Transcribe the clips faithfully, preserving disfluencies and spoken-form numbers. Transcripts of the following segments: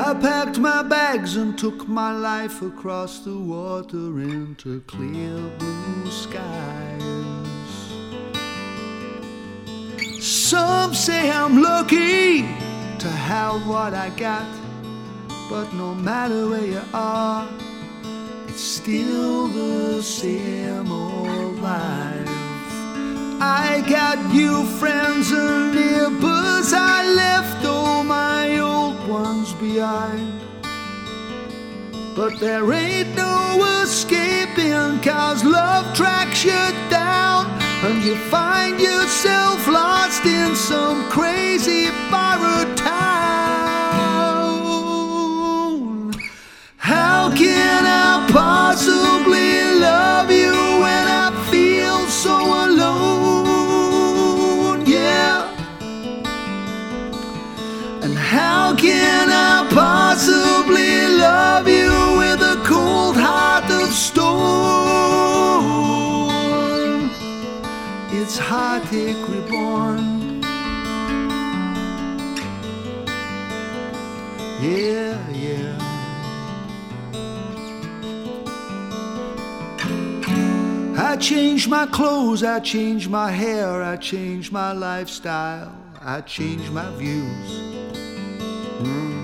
I packed my bags and took my life across the water into clear blue skies. Some say I'm lucky to have what I got, but no matter where you are, it's still the same old life. I got new friends and neighbors, I left all my old ones behind. But there ain't no escaping, 'cause love tracks you down, and you find yourself lost in some crazy borrowed town. How can I possibly love you when I feel so alone? Yeah. And how can I possibly love you with a cold heart of stone? It's heartache reborn. Yeah, yeah. I changed my clothes, I changed my hair, I changed my lifestyle, I changed my views. Mm.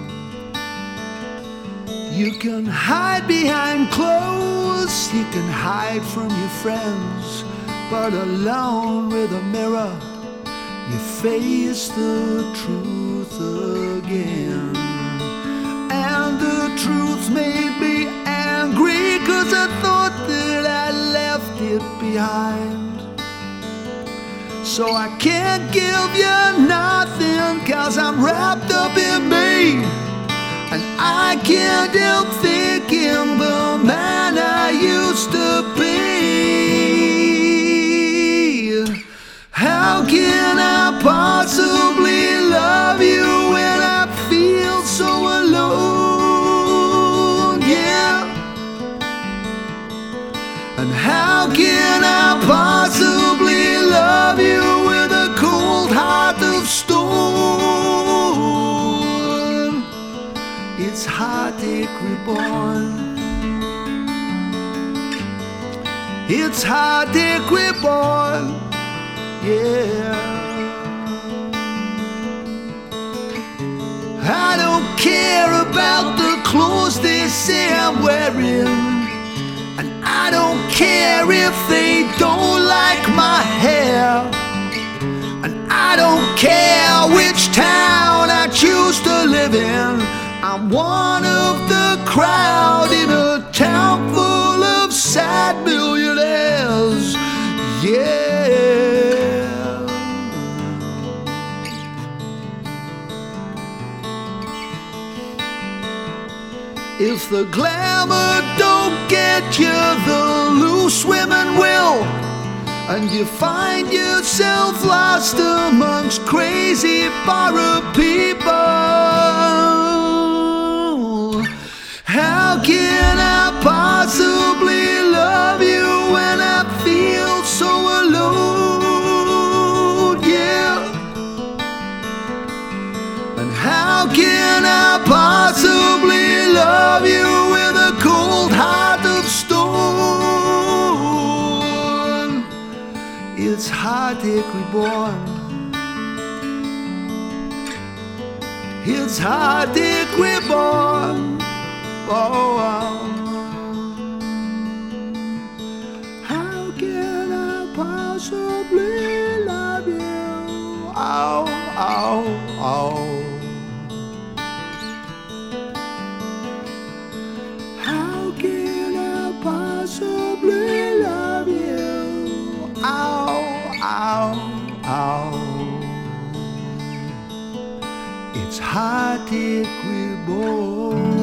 You can hide behind clothes, you can hide from your friends, but alone with a mirror, you face the truth again. And the truth made me angry, 'cause I thought that I left it behind. So I can't give you nothing, 'cause I'm wrapped up in me, and I can't help thinking the man I used to be. How can I possibly love you when I feel so alone? Yeah. And how can I possibly love you with a cold heart of stone? It's heartache reborn. It's heartache reborn. Yeah. I don't care about the clothes they say I'm wearing, and I don't care if they don't like my hair, and I don't care which town I choose to live in. I'm one of the crowd in a town full of sad millionaires. Yeah. If the glamour don't get you, the loose women will, and you find yourself lost amongst crazy borrowed people. How can I possibly love you when I feel so alone? Yeah. And how can I possibly love you with a cold heart of stone? It's heartache reborn. It's heartache reborn. Oh, oh. How can I possibly love you? Oh, oh, oh. How can I possibly love you? Ow, ow, ow. It's heartache reborn.